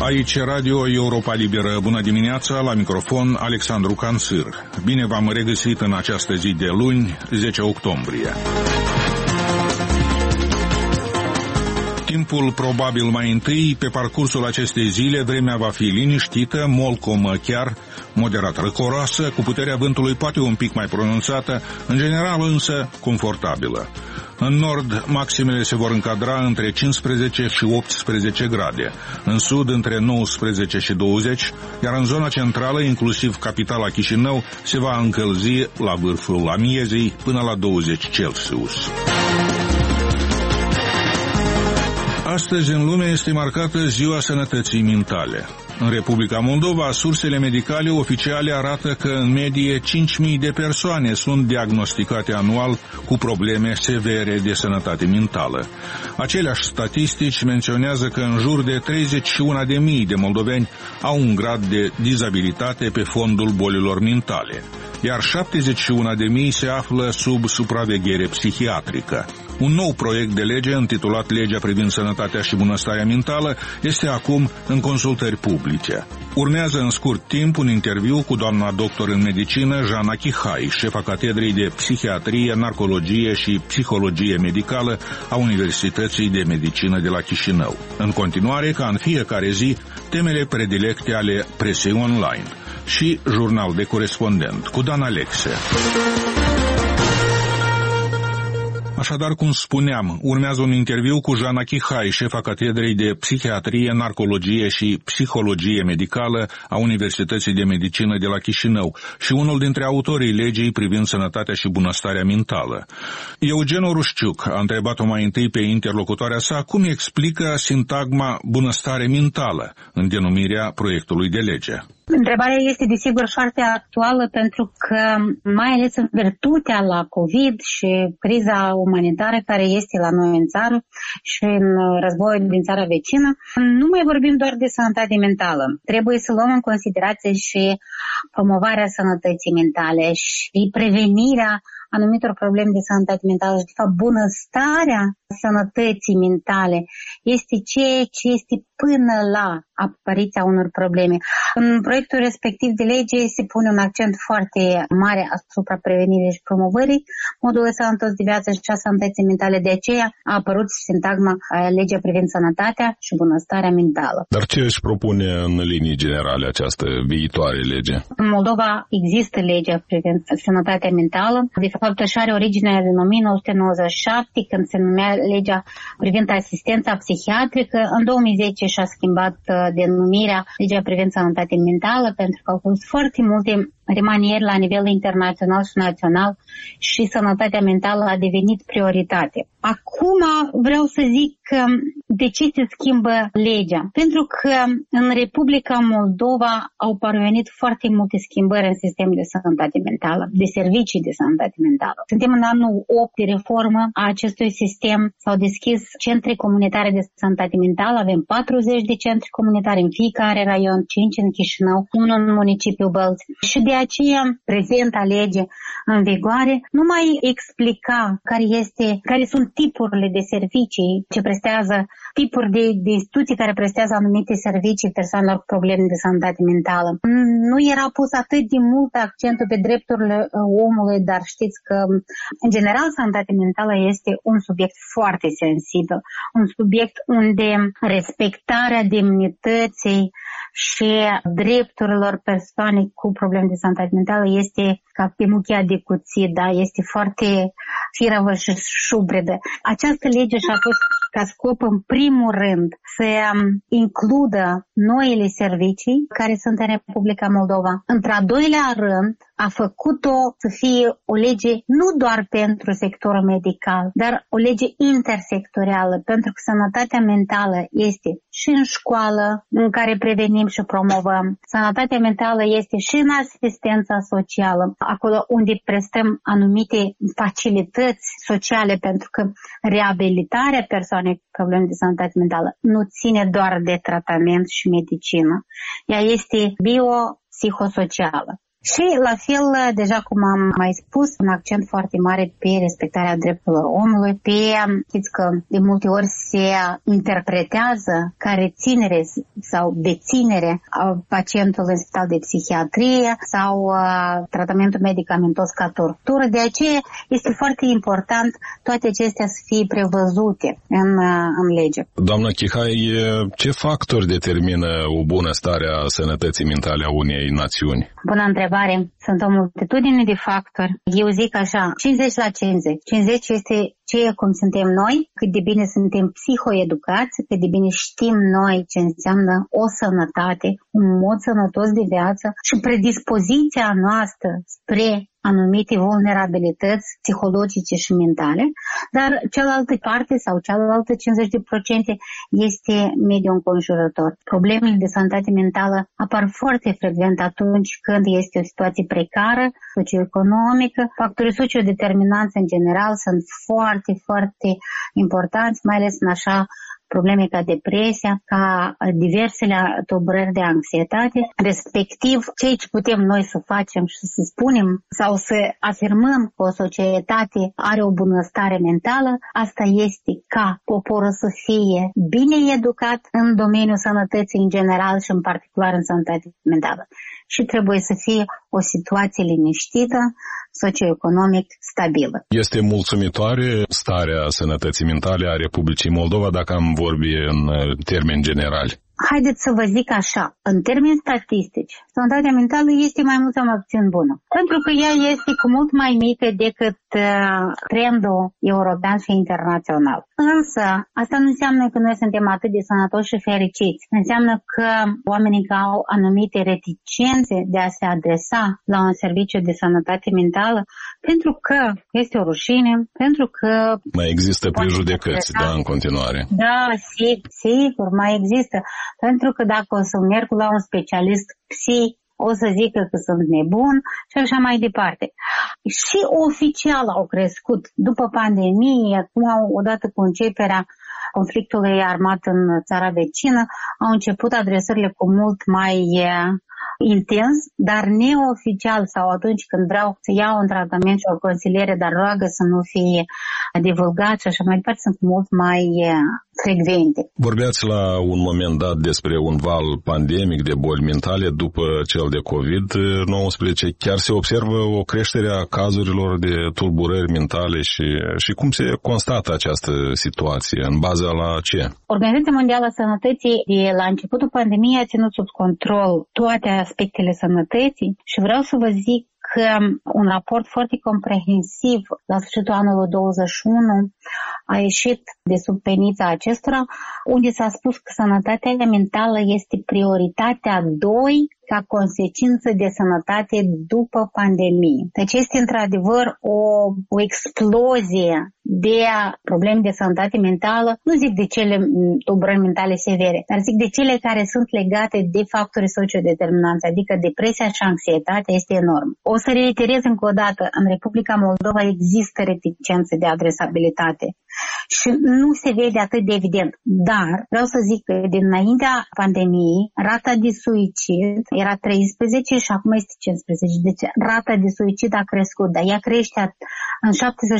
Aici Radio Europa Liberă. Bună dimineața, la microfon Alexandru Cansir. Bine v-am regăsit în această zi de luni, 10 octombrie. Timpul probabil mai întâi, pe parcursul acestei zile, vremea va fi liniștită, molcomă chiar, moderat răcoroasă, cu puterea vântului poate un pic mai pronunțată, în general însă confortabilă. În nord, maximele se vor încadra între 15 și 18 grade, în sud între 19 și 20, iar în zona centrală, inclusiv capitala Chișinău, se va încălzi la vârful amiezii până la 20 Celsius. Astăzi în lume este marcată Ziua Sănătății Mentale. În Republica Moldova, sursele medicale oficiale arată că în medie 5.000 de persoane sunt diagnosticate anual cu probleme severe de sănătate mentală. Aceleași statistici menționează că în jur de 31.000 de moldoveni au un grad de dizabilitate pe fondul bolilor mentale, iar 71.000 se află sub supraveghere psihiatrică. Un nou proiect de lege, intitulat Legea privind sănătatea și bunăstarea mentală, este acum în consultări publice. Urmează în scurt timp un interviu cu doamna doctor în medicină Jana Chihai, șefa catedrei de psihiatrie, narcologie și psihologie medicală a Universității de Medicină de la Chișinău. În continuare, ca în fiecare zi, temele predilecte ale presei online și jurnal de corespondent cu Dan Alexe. Așadar, cum spuneam, urmează un interviu cu Jana Chihai, șefa catedrei de psihiatrie, narcologie și psihologie medicală a Universității de Medicină de la Chișinău și unul dintre autorii legii privind sănătatea și bunăstarea mentală. Eugen Orușciuc a întrebat-o mai întâi pe interlocutoarea sa cum explică sintagma bunăstare mentală în denumirea proiectului de lege. Întrebarea este desigur foarte actuală pentru că, mai ales în virtutea la COVID și criza umanitară care este la noi în țară și în războiul din țara vecină, nu mai vorbim doar de sănătate mentală. Trebuie să luăm în considerație și promovarea sănătății mentale și prevenirea anumitor probleme de sănătate mentală și, de fapt, bunăstarea sănătății mentale este ceea ce este până la apariția unor probleme. În proiectul respectiv de lege se pune un accent foarte mare asupra prevenirii și promovării modului sănătos de viață și a sănătății mentale. De aceea a apărut sintagma legea privind sănătatea și bunăstarea mentală. Dar ce își propune în linii generale această viitoare lege? În Moldova există legea privind sănătatea mentală. De fapt, așa are originea din 1997, când se numea legea privind asistența psihiatrică. În 2010 și-a schimbat denumirea legea privind sănătatea mentală, pentru că au fost foarte multe remanieri la nivel internațional și național și sănătatea mentală a devenit prioritate. Acum vreau să zic că de ce se schimbă legea? Pentru că în Republica Moldova au parvenit foarte multe schimbări în sistemul de sănătate mentală, de servicii de sănătate mentală. Suntem în anul 8 de reformă a acestui sistem. S-au deschis centre comunitare de sănătate mentală. Avem 40 de centre comunitare în fiecare raion, 5 în Chișinău, 1 în municipiul Bălți. Și de aceea, prezenta lege în vigoare nu mai explica care sunt tipurile de servicii ce prestează, tipuri de instituții care prestează anumite servicii persoanelor cu probleme de sănătate mentală. Nu era pus atât de mult accentul pe drepturile omului, dar știți că, în general, sănătatea mentală este un subiect foarte sensibil, un subiect unde respectarea demnității și drepturilor persoanei cu probleme de sănătate mentală este ca pe muchia de cuțit, da? Este foarte firavă și șubredă. Această lege și-a pus ca scop, în primul rând, să includă noile servicii care sunt în Republica Moldova. Într-al doilea rând, a făcut-o să fie o lege nu doar pentru sectorul medical, dar o lege intersectorială, pentru că sănătatea mentală este și în școală, în care prevenim și promovăm. Sănătatea mentală este și în asistența socială, acolo unde prestăm anumite facilități sociale, pentru că reabilitarea persoanei cu probleme de sănătate mentală nu ține doar de tratament și medicină. Ea este biopsihosocială. Și la fel, deja cum am mai spus, un accent foarte mare pe respectarea drepturilor omului, știți că de multe ori se interpretează ca reținere sau deținere a pacientului în spital de psihiatrie sau tratamentul medicamentos ca tortură. De aceea este foarte important toate acestea să fie prevăzute în lege. Doamna Chihai, ce factori determină o bună stare a sănătății mentale a unei națiuni? Bună întrebare. Sunt o multitudine de factori. Eu zic așa, 50 la 50. 50 este ceea cum suntem noi, cât de bine suntem psihoeducați, cât de bine știm noi ce înseamnă o sănătate, un mod sănătos de viață și predispoziția noastră spre anumite vulnerabilități psihologice și mentale, dar cealaltă parte sau cealaltă 50% este mediul înconjurător. Problemele de sănătate mentală apar foarte frecvent atunci când este o situație precară, socioeconomică. Factorii sociodeterminanți în general sunt foarte, foarte importanți, mai ales în așa probleme ca depresia, ca diversele tulburări de anxietate, respectiv ceea ce putem noi să facem și să spunem sau să afirmăm că o societate are o bunăstare mentală, asta este ca poporul să fie bine educat în domeniul sănătății în general și în particular în sănătate mentală. Și trebuie să fie o situație liniștită, socioeconomic stabilă. Este mulțumitoare starea sănătății mentale a Republicii Moldova dacă am vorbi în termeni generali? Haideți să vă zic așa, în termeni statistici, sănătatea mentală este mai mult sau mai puțin bună. Pentru că ea este cu mult mai mică decât trendul european și internațional. Însă, asta nu înseamnă că noi suntem atât de sănătoși și fericiți. Înseamnă că oamenii au anumite reticențe de a se adresa la un serviciu de sănătate mentală pentru că este o rușine, pentru că... Mai există prejudecăți, da, în continuare. Da, sigur, mai există. Pentru că dacă o să merg la un specialist psi, o să zică că sunt nebun și așa mai departe. Și oficial au crescut după pandemie, acum odată cu începerea conflictului armat în țara vecină, au început adresările cu mult mai intens, dar neoficial sau atunci când vreau să iau un tratament și o consiliere, dar roagă să nu fie divulgat și așa mai departe, sunt mult mai frecvente. Vorbeați la un moment dat despre un val pandemic de boli mentale după cel de COVID-19. Chiar se observă o creștere a cazurilor de tulburări mentale și cum se constată această situație? În baza la ce? Organizația Mondială a Sănătății de la începutul pandemiei a ținut sub control toate aspectele sănătății și vreau să vă zic că un raport foarte comprehensiv la sfârșitul anului 2021 a ieșit de sub penița acestora, unde s-a spus că sănătatea mentală este prioritatea 2 ca consecință de sănătate după pandemie. Deci este într-adevăr o explozie de probleme de sănătate mentală, nu zic de cele tulburări mentale severe, dar zic de cele care sunt legate de factori sociodeterminanți, adică depresia și anxietatea este enormă. O să reiterez încă o dată, în Republica Moldova există reticențe de adresabilitate și nu se vede atât de evident, dar vreau să zic că dinaintea pandemiei, rata de suicid era 13 și acum este 15, deci rata de suicid a crescut, dar ea crește în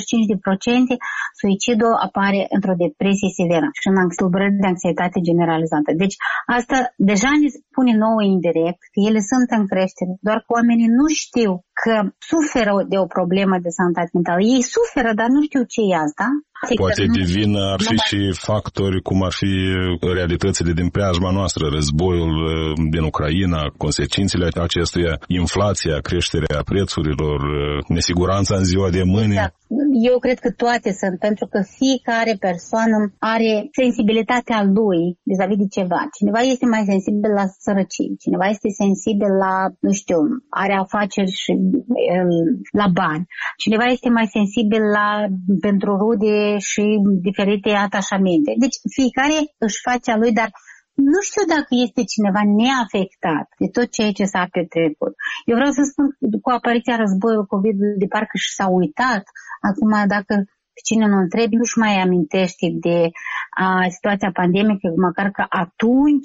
75%, suicidul apare într-o depresie severă și în tulburări de anxietate generalizată. Deci asta deja ne spune nouă indirect că ele sunt în creștere, doar că oamenii nu știu că suferă de o problemă de sănătate mentală. Ei suferă, dar nu știu ce e asta. Poate divin ar fi și factori cum ar fi realitățile din preajma noastră, războiul din Ucraina, consecințele acestuia, inflația, creșterea prețurilor, nesiguranța în ziua de mâine. Exact. Eu cred că toate sunt, pentru că fiecare persoană are sensibilitatea lui vis-a-vis de ceva. Cineva este mai sensibil la sărăcie, cineva este sensibil la, nu știu, are afaceri și la bani, cineva este mai sensibil pentru rude și diferite atașamente. Deci fiecare își face a lui, dar nu știu dacă este cineva neafectat de tot ceea ce s-a petrecut. Eu vreau să spun că cu apariția războiului COVID de parcă și s-a uitat. Acum, dacă cine nu întrebi, nu-și mai amintește de situația pandemică, măcar că atunci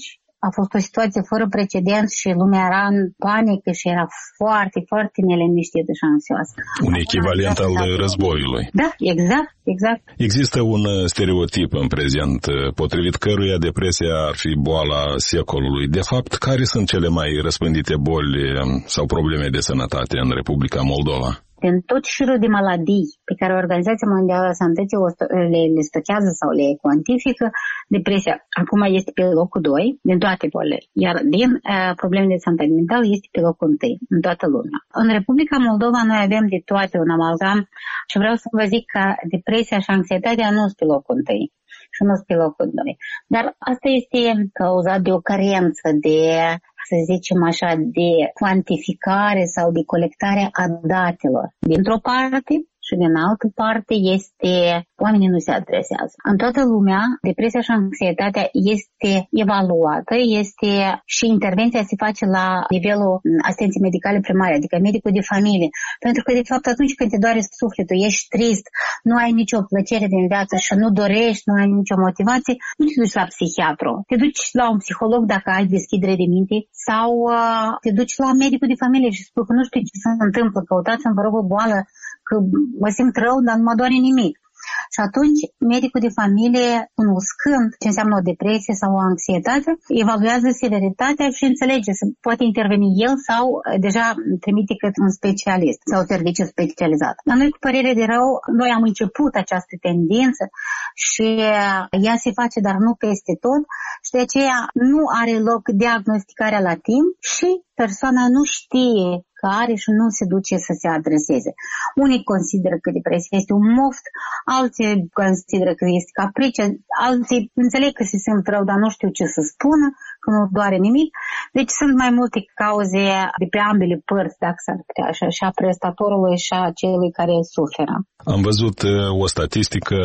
A fost o situație fără precedent și lumea era în panică și era foarte, foarte neliniștită și anxioasă. Un echivalent al războiului. Da, exact. Există un stereotip în prezent, potrivit căruia depresia ar fi boala secolului. De fapt, care sunt cele mai răspândite boli sau probleme de sănătate în Republica Moldova? Din tot șirul de maladii pe care Organizația Mondială a Sănătății le stochează sau le cuantifică, depresia acum este pe locul 2 din toate bolile, iar din probleme de sănătate mentală este pe locul 1 în toată lumea. În Republica Moldova noi avem de toate un amalgam și vreau să vă zic că depresia și anxietatea nu sunt pe locul 1 și nu sunt pe locul 2. Dar asta este cauzat de o carență de, să zicem așa, de cuantificare sau de colectare a datelor. Dintr-o parte și din altă parte este, oamenii nu se adresează. În toată lumea, depresia și anxietatea este evaluată, este și intervenția se face la nivelul asistenței medicale primare, adică medicul de familie. Pentru că, de fapt, atunci când te doare sufletul, ești trist, nu ai nicio plăcere din viață și nu dorești, nu ai nicio motivație, nu te duci la psihiatru. Te duci la un psiholog dacă ai deschidere de minte sau te duci la medicul de familie și spui că nu știu ce se întâmplă, căutați-mi, vă rog, o boală, că mă simt rău, dar nu mă doare nimic. Și atunci, medicul de familie, cunoscând ce înseamnă o depresie sau o anxietate, evaluează severitatea și înțelege să poate interveni el sau deja trimite către un specialist sau serviciu specializat. Dar noi, cu părere de rău, noi am început această tendință și ea se face, dar nu peste tot, și de aceea nu are loc diagnosticarea la timp și persoana nu știe că are și nu se duce să se adreseze. Unii consideră că depresia este un moft, alții consideră că este caprice, alții înțeleg că se simt rău, dar nu știu ce să spună, că nu doare nimic. Deci sunt mai multe cauze de pe ambele părți, dacă s-ar putea așa, și a prestatorului și a celui care suferă. Am văzut o statistică,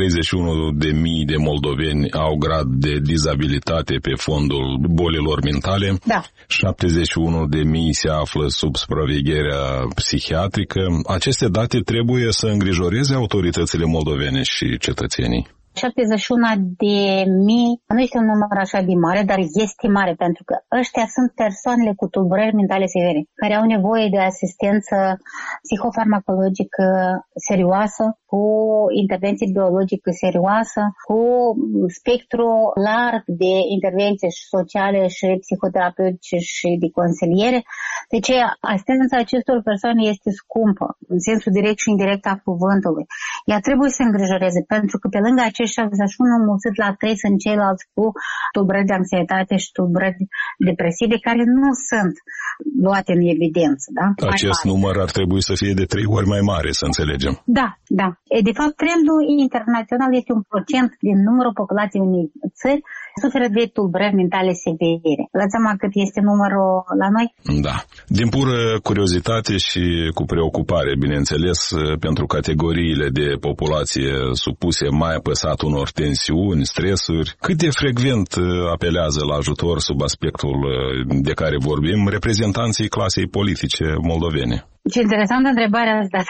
31.000 de moldoveni au grad de dizabilitate pe fondul bolilor mentale. Da. 71.000 se află sub supravegherea psihiatrică. Aceste date trebuie să îngrijoreze autoritățile moldovene și cetățenii. 71.000 nu este un număr așa de mare, dar este mare pentru că ăștia sunt persoanele cu tulburări mentale severe, care au nevoie de asistență psihofarmacologică serioasă, cu intervenție biologică serioasă, cu spectru larg de intervenții sociale și psihoterapeutice și de consiliere. Deci asistența acestor persoane este scumpă, în sensul direct și indirect a cuvântului. Ea trebuie să îngrijoreze, pentru că pe lângă acești 71 mulțit la 3 sunt ceilalți cu tulburări de anxietate și tulburări depresive care nu sunt luate în evidență. Da? Acest număr ar trebui să fie de 3 ori mai mare, să înțelegem. Da. De fapt, trendul internațional este 1% din numărul populației unei țări suferă de tulburări mentale severe. Dați seama cât este numărul la noi? Da. Din pură curiozitate și cu preocupare, bineînțeles, pentru categoriile de populație supuse mai apăsat unor tensiuni, stresuri, cât de frecvent apelează la ajutor sub aspectul de care vorbim reprezentanții clasei politice moldovene? Ce interesantă întrebare ați dat.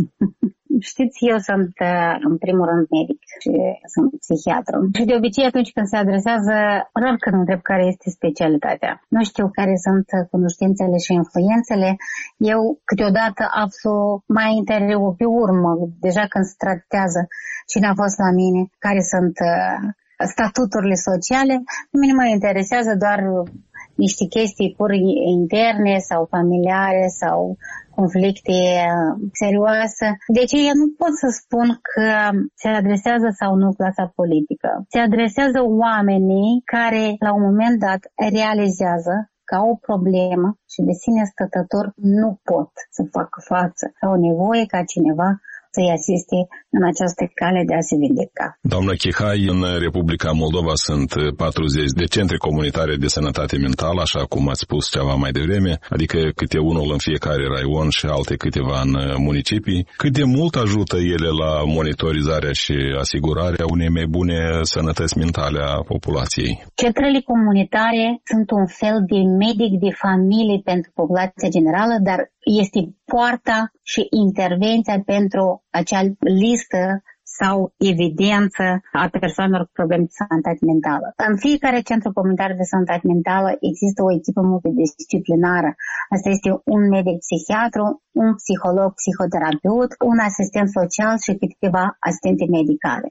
Știți, eu sunt în primul rând medic și sunt psihiatru. Și de obicei atunci când se adresează, rar când întreb care este specialitatea. Nu știu care sunt cunoștințele și influențele. Eu câteodată aflu mai interior pe urmă, deja când se tratează cine a fost la mine, care sunt statuturile sociale. Pe mine mă interesează doar niște chestii pur interne sau familiare sau conflicte serioase. Deci eu nu pot să spun că se adresează sau nu clasa politică. Se adresează oamenii care la un moment dat realizează că au o problemă și de sine stătător nu pot să facă față. Au nevoie ca cineva să-i asiste în această cale de a se vindeca. Doamnă Chihai, în Republica Moldova sunt 40 de centre comunitare de sănătate mentală, așa cum ați spus ceva mai devreme, adică câte unul în fiecare raion și alte câteva în municipii. Cât de mult ajută ele la monitorizarea și asigurarea unei mai bune sănătăți mentale a populației? Centrele comunitare sunt un fel de medic de familie pentru populația generală, dar este poarta și intervenția pentru acea listă sau evidență a persoanelor cu probleme de sănătate mentală. În fiecare centru comunitar de sănătate mentală există o echipă multidisciplinară. Asta este un medic psihiatru, un psiholog, psihoterapeut, un asistent social și câteva asistente medicale.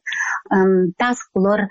Task-ul lor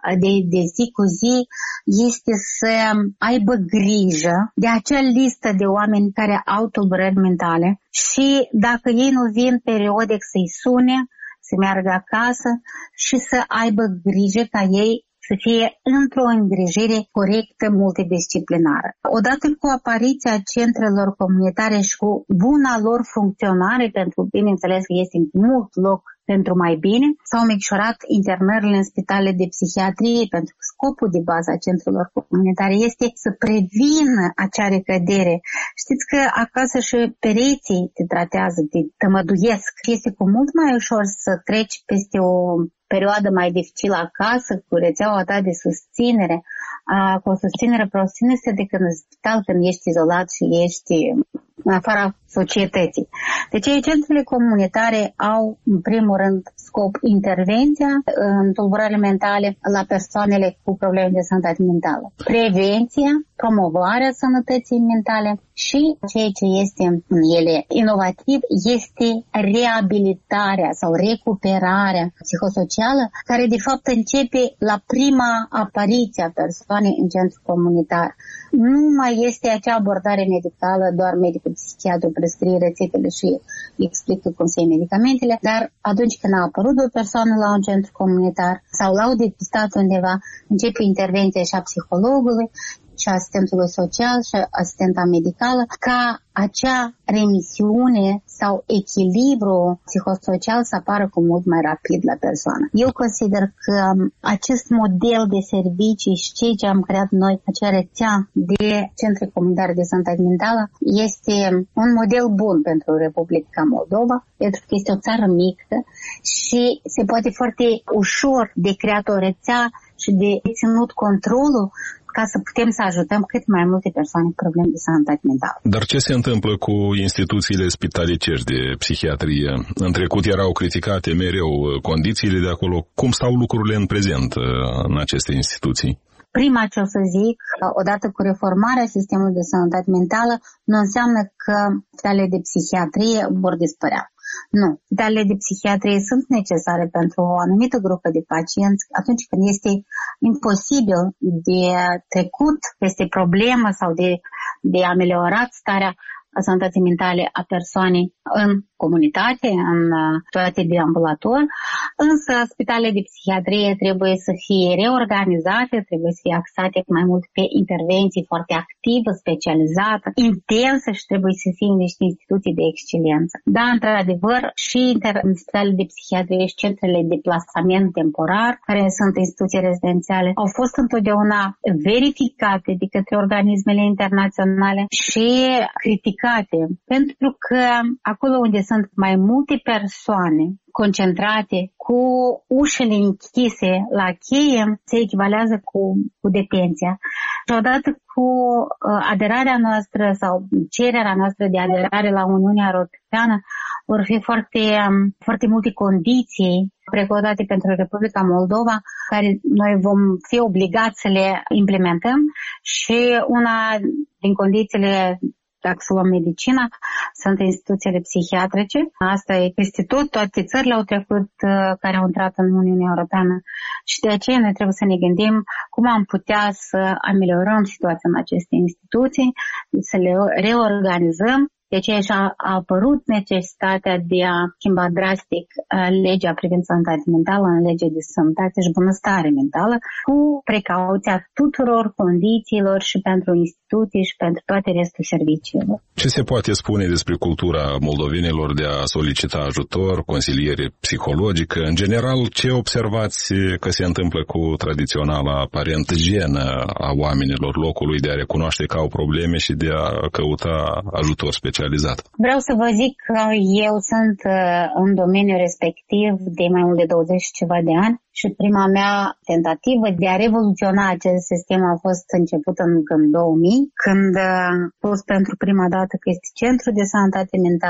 de zi cu zi este să aibă grijă de acea listă de oameni care au tulburări mentale și dacă ei nu vin periodic să-i sune, să meargă acasă și să aibă grijă ca ei să fie într-o îngrijire corectă multidisciplinară. Odată cu apariția centrelor comunitare și cu buna lor funcționare, pentru bineînțeles că este mult loc pentru mai bine, s-au micșorat internările în spitale de psihiatrie, pentru că scopul de bază a centrelor comunitare este să prevină acea recădere. Știți că acasă și pereții te tratează, te tămăduiesc. Este cu mult mai ușor să treci peste o perioadă mai dificilă acasă cu rețeaua ta de susținere, cu o susținere prostinusă decât în spital când ești izolat și ești în afara societății. Deci centrele comunitare au în primul rând scop intervenția în tulburările mentale la persoanele cu probleme de sănătate mentală, prevenția, promovarea sănătății mentale și ceea ce este în ele inovativ este reabilitarea sau recuperarea psihosocială, care de fapt începe la prima apariție a persoanei în centru comunitar. Nu mai este acea abordare medicală, doar medicul psihiatru prescrie rețetele și explică cum se iau medicamentele, dar atunci când a apărut o persoană la un centru comunitar sau l-au depistat undeva, începe intervenția și a psihologului, și asistentului social și asistenta medicală, ca acea remisiune sau echilibru psihosocial să apară cu mult mai rapid la persoană. Eu consider că acest model de servicii și ceea ce am creat noi, acea rețea de centre comunitare de sănătate mentală, este un model bun pentru Republica Moldova, pentru că este o țară mică și se poate foarte ușor de creat o rețea și de ținut controlul ca să putem să ajutăm cât mai multe persoane cu probleme de sănătate mentală. Dar ce se întâmplă cu instituțiile spitalicești de psihiatrie? În trecut erau criticate mereu condițiile de acolo. Cum stau lucrurile în prezent în aceste instituții? Prima ce o să zic, odată cu reformarea sistemului de sănătate mentală, nu înseamnă că spitalele de psihiatrie vor dispărea. Nu. Spitalele de psihiatrie sunt necesare pentru o anumită grupă de pacienți atunci când este imposibil de trecut peste problemă sau de ameliorat starea sănătății mentale a persoanei în comunitate, în situație de ambulator, însă spitalele de psihiatrie trebuie să fie reorganizate, trebuie să fie axate mai mult pe intervenții foarte activă, specializată, intensă și trebuie să fie niște instituții de excelență. Da, într-adevăr, și spitalele de psihiatrie și centrele de plasament temporar, care sunt instituții rezidențiale, au fost întotdeauna verificate de către organismele internaționale și criticate, pentru că acolo unde sunt mai multe persoane concentrate cu ușile închise la cheie, se echivalează cu detenția. Și odată cu aderarea noastră sau cererea noastră de aderare la Uniunea Europeană, vor fi foarte, foarte multe condiții precăutate pentru Republica Moldova, care noi vom fi obligați să le implementăm și una din condițiile, dacă să luăm medicina, sunt instituțiile psihiatrice. Asta e peste tot, toate țările au trecut care au intrat în Uniunea Europeană și de aceea noi trebuie să ne gândim cum am putea să ameliorăm situația în aceste instituții, să le reorganizăm. De aceea și a apărut necesitatea de a schimba drastic legea privind sănătatea mentală în legea de sănătate și bunăstare mentală, cu precauția tuturor condițiilor și pentru instituții și pentru toate restul serviciilor. Ce se poate spune despre cultura moldovenilor de a solicita ajutor, consiliere psihologică? În general, ce observați că se întâmplă cu tradiționala aparent genă a oamenilor locului de a recunoaște că au probleme și de a căuta ajutor specializat? Vreau să vă zic că eu sunt în domeniul respectiv de mai mult de 20 și ceva de ani și prima mea tentativă de a revoluționa acest sistem a fost început în 2000, când a fost pentru prima dată că este centru de sănătate mentală.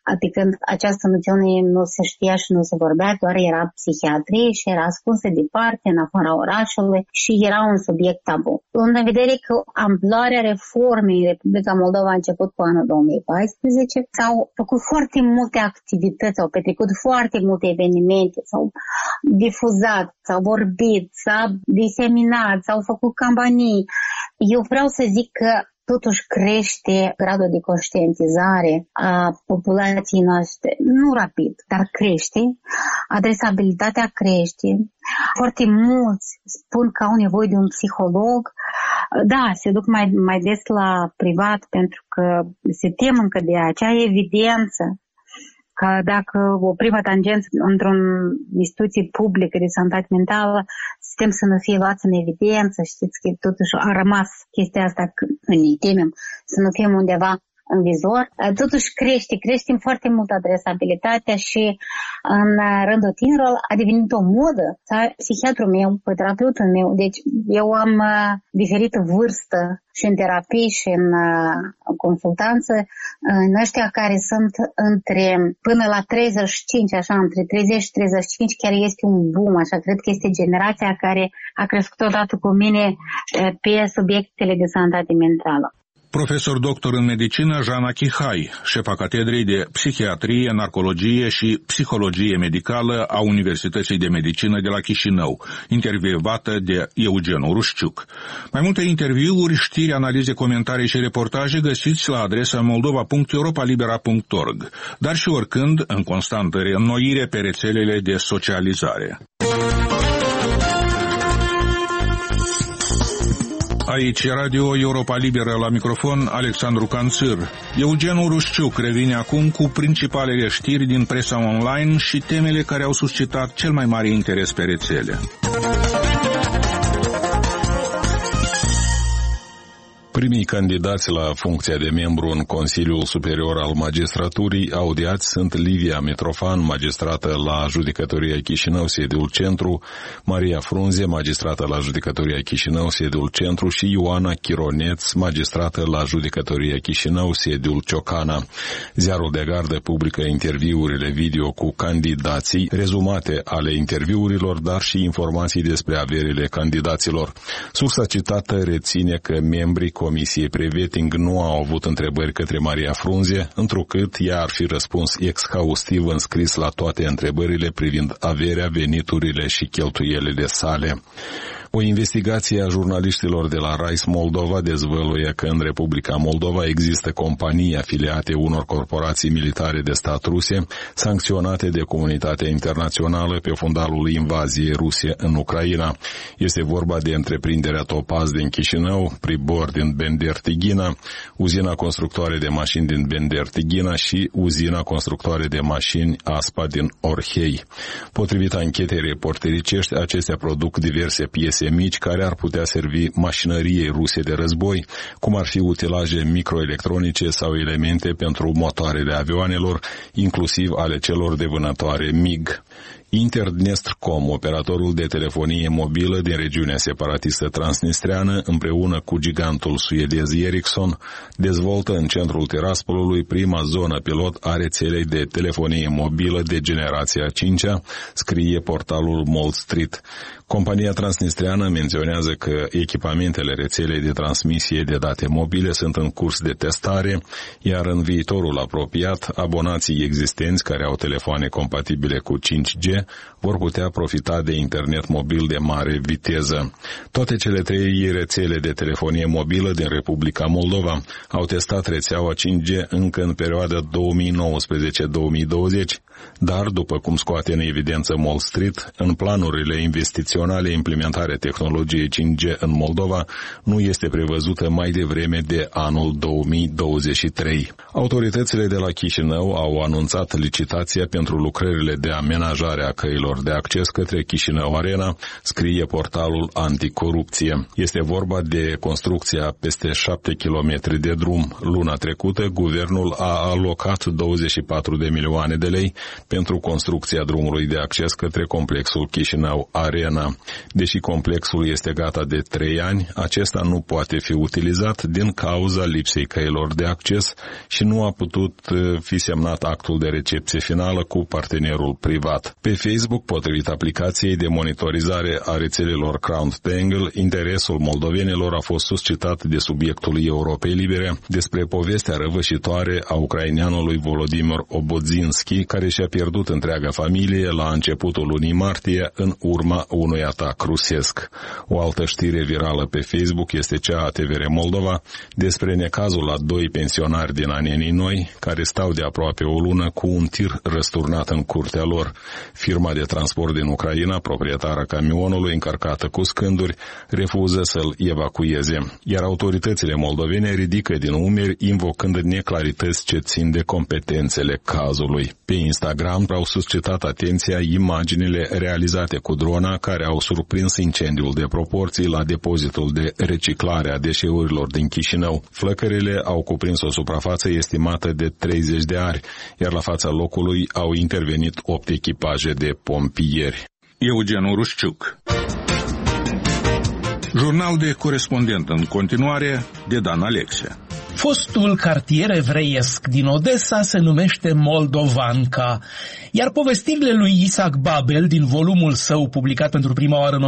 Adică această noțiune nu se știa și nu se vorbea, doar era psihiatrie și era ascunsă departe, în afara orașului și era un subiect tabu. În vedere că amploarea reformei în Republica Moldova a început cu anul 2014, s-au făcut foarte multe activități, s-au petrecut foarte multe evenimente, s-au difuzat, s-au vorbit, s-au diseminat, s-au făcut campanii. Eu vreau să zic că totuși crește gradul de conștientizare a populației noastre, nu rapid, dar crește, adresabilitatea crește. Foarte mulți spun că au nevoie de un psiholog. Da, se duc mai des la privat pentru că se tem încă de acea evidență că dacă oprim tangență într-o instituție publică de sănătate mentală, sistem să nu fie luați în evidență, știți că totuși a rămas chestia asta că ne temem să nu fim undeva în vizor. Totuși crește foarte mult adresabilitatea și în rândul tinerilor a devenit o modă. Psihiatrul meu, terapeutul meu, deci eu am diferită vârstă și în terapie și în consultanță, în ăștia care sunt până la 35, așa, între 30 și 35, chiar este un boom, așa, cred că este generația care a crescut odată cu mine pe subiectele de sănătate mentală. Profesor doctor în medicină Jana Chihai, șefa catedrei de psihiatrie, narcologie și psihologie medicală a Universității de Medicină de la Chișinău, intervievată de Eugen Urușciuc. Mai multe interviuri, știri, analize, comentarii și reportaje găsiți la adresa moldova.europalibera.org, dar și oricând în constantă reînnoire pe rețelele de socializare. Aici Radio Europa Liberă, la microfon Alexandru Canțir. Eugen Urușciuc revine acum cu principalele știri din presa online și temele care au suscitat cel mai mare interes pe rețele. Primii candidați la funcția de membru în Consiliul Superior al Magistraturii audiați sunt Livia Mitrofan, magistrată la Judecătoria Chișinău, sediul Centru, Maria Frunze, magistrată la Judecătoria Chișinău, sediul Centru și Ioana Chironeț, magistrată la Judecătoria Chișinău, sediul Ciocana. Ziarul de Gardă publică interviurile video cu candidații, rezumate ale interviurilor, dar și informații despre averile candidaților. Sursa citată reține că membrii Comisiei Preveting nu au avut întrebări către Maria Frunze, întrucât ea ar fi răspuns exhaustiv în scris la toate întrebările privind averea, veniturile și cheltuielile sale. O investigație a jurnaliștilor de la Rise Moldova dezvăluie că în Republica Moldova există companii afiliate unor corporații militare de stat ruse, sancționate de comunitatea internațională pe fundalul invaziei ruse în Ucraina. Este vorba de întreprinderea Topaz din Chișinău, Pribor din Bender-Tighina, uzina constructoare de mașini din Bender-Tighina și uzina constructoare de mașini Aspa din Orhei. Potrivit anchetei reportericești, acestea produc diverse piese mici care ar putea servi mașinăriei ruse de război, cum ar fi utilaje microelectronice sau elemente pentru motoarele avioanelor, inclusiv ale celor de vânătoare MiG. Interdnestrcom, operatorul de telefonie mobilă din regiunea separatistă transnistreană, împreună cu gigantul suedez Ericsson, dezvoltă în centrul Tiraspolului prima zonă pilot a rețelei de telefonie mobilă de generația 5-a, scrie portalul Mall Street. Compania transnistreană menționează că echipamentele rețelei de transmisie de date mobile sunt în curs de testare, iar în viitorul apropiat, abonații existenți care au telefoane compatibile cu 5G vor putea profita de internet mobil de mare viteză. Toate cele trei rețele de telefonie mobilă din Republica Moldova au testat rețeaua 5G încă în perioada 2019-2020, dar, după cum scoate în evidență Mall Street, în planurile investiționale implementarea tehnologiei 5G în Moldova nu este prevăzută mai devreme de anul 2023. Autoritățile de la Chișinău au anunțat licitația pentru lucrările de amenajare reabilitarea căilor de acces către Chișinău Arena, scrie portalul Anticorupție. Este vorba de construcția peste 7 km de drum. Luna trecută, guvernul a alocat 24 de milioane de lei pentru construcția drumului de acces către complexul Chișinău Arena. Deși complexul este gata de 3 ani, acesta nu poate fi utilizat din cauza lipsei căilor de acces și nu a putut fi semnat actul de recepție finală cu partenerul privat. Pe Facebook, potrivit aplicației de monitorizare a rețelelor CrowdTangle, interesul moldovenilor a fost suscitat de subiectul Europei Libere despre povestea răvășitoare a ucraineanului Volodymyr Obodzinski, care și-a pierdut întreaga familie la începutul lunii martie în urma unui atac rusesc. O altă știre virală pe Facebook este cea a TVR Moldova despre necazul la 2 pensionari din Anenii Noi care stau de aproape o lună cu un tir răsturnat în curtea lor. Firma de transport din Ucraina, proprietara camionului încărcată cu scânduri, refuză să-l evacueze, iar autoritățile moldovene ridică din umeri invocând neclarități ce țin de competențele cazului. Pe Instagram au suscitat atenția imaginile realizate cu drona care au surprins incendiul de proporții la depozitul de reciclare a deșeurilor din Chișinău. Flăcările au cuprins o suprafață estimată de 30 de ari, iar la fața locului au intervenit 8 echipaje de pompieri. Eugen Urușciuc. Jurnal de corespondent în continuare de Dan Alexia. Fostul cartier evreiesc din Odessa se numește Moldovanka, iar povestirile lui Isaac Babel din volumul său publicat pentru prima oară în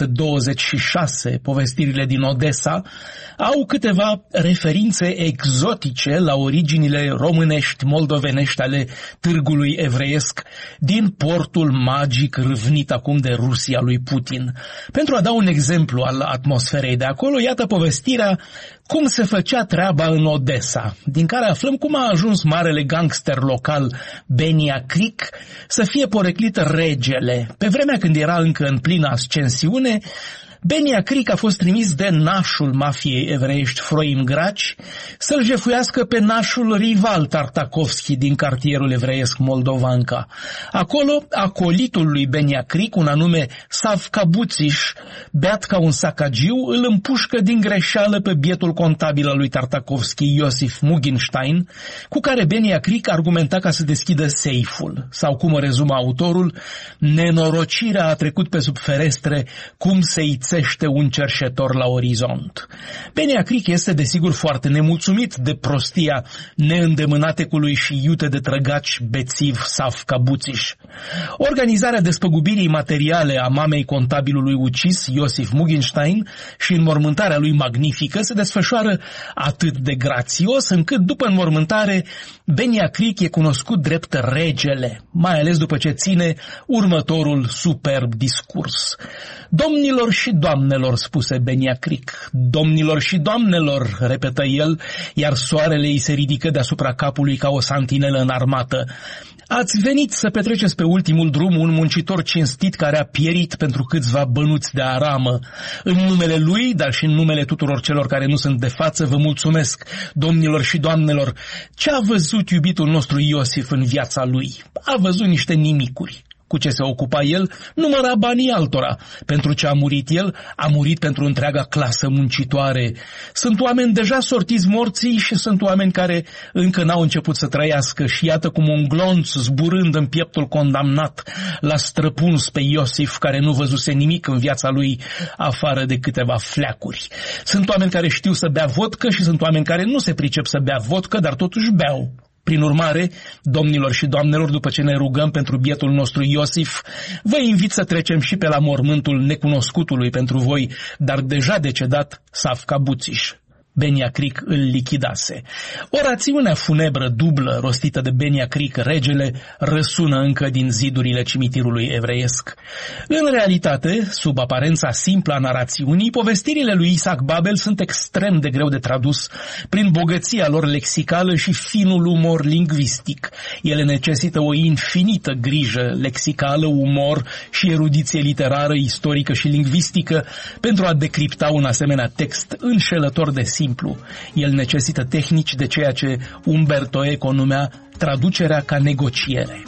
1926, Povestirile din Odessa, au câteva referințe exotice la originile românești, moldovenești ale târgului evreiesc din portul magic râvnit acum de Rusia lui Putin. Pentru a da un exemplu al atmosferei de acolo, iată povestirea cum se făcea treaba în Odessa, din care aflăm cum a ajuns marele gangster local Benia Cric să fie poreclit regele. Pe vremea când era încă în plină ascensiune, Benia Cric a fost trimis de nașul mafiei evreiești Froim Graci să-l jefuiască pe nașul rival Tartakovski din cartierul evreiesc Moldovanka. Acolo, acolitul lui Benia Cric, un anume Savka Buțiș, beat ca un sacagiu, îl împușcă din greșeală pe bietul contabil al lui Tartakovski, Iosif Muginstein, cu care Benia Cric argumenta ca să deschidă seiful. Sau, cum o rezumă autorul, nenorocirea a trecut pe sub ferestre cum se ițește un cerșetor la orizont. Benia Cric este desigur foarte nemulțumit de prostia neîndemânatecului și iute de trăgaci bețiv Savka Buțiș. Organizarea despăgubirii materiale a mamei contabilului ucis, Iosif Muginstein, și înmormântarea lui magnifică se desfășoară atât de grațios încât după înmormântare Benia Cric e cunoscut drept regele, mai ales după ce ține următorul superb discurs. Domnilor și doamnelor, spuse Benia Cric, domnilor și doamnelor, repetă el, iar soarele îi se ridică deasupra capului ca o santinelă înarmată. Ați venit să petreceți pe ultimul drum un muncitor cinstit care a pierit pentru câțiva bănuți de aramă. În numele lui, dar și în numele tuturor celor care nu sunt de față, vă mulțumesc, domnilor și doamnelor. Ce a văzut iubitul nostru Iosif în viața lui? A văzut niște nimicuri. Cu ce se ocupa el, număra banii altora. Pentru ce a murit el, a murit pentru întreaga clasă muncitoare. Sunt oameni deja sortiți morții și sunt oameni care încă n-au început să trăiască și iată cum un glonț zburând în pieptul condamnat l-a străpuns pe Iosif, care nu văzuse nimic în viața lui afară de câteva fleacuri. Sunt oameni care știu să bea vodcă și sunt oameni care nu se pricep să bea vodcă, dar totuși beau. Prin urmare, domnilor și doamnelor, după ce ne rugăm pentru bietul nostru Iosif, vă invit să trecem și pe la mormântul necunoscutului pentru voi, dar deja decedat, Savka Buțiș. Benia Cric îl lichidase. O rațiune funebră dublă rostită de Benia Cric, regele, răsună încă din zidurile cimitirului evreiesc. În realitate, sub aparența simplă a narațiunii, povestirile lui Isaac Babel sunt extrem de greu de tradus prin bogăția lor lexicală și finul umor lingvistic. Ele necesită o infinită grijă lexicală, umor și erudiție literară, istorică și lingvistică pentru a decripta un asemenea text înșelător de simplu. El necesită tehnici de ceea ce Umberto Eco numea traducerea ca negociere.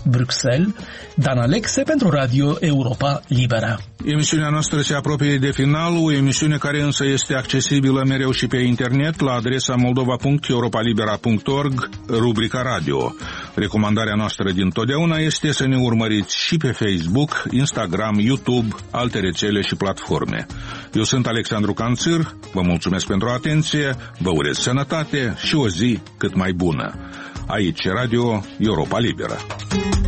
Bruxelles, Dan Alexe pentru Radio Europa Liberă. Emisiunea noastră se apropie de final, o emisiune care însă este accesibilă mereu și pe internet la adresa moldova.europalibera.org, rubrica radio. Recomandarea noastră dintotdeauna este să ne urmăriți și pe Facebook, Instagram, YouTube, alte rețele și platforme. Eu sunt Alexandru Canțir, vă mulțumesc pentru atenție, vă urez sănătate și o zi cât mai bună. Aici Radio Europa Liberă.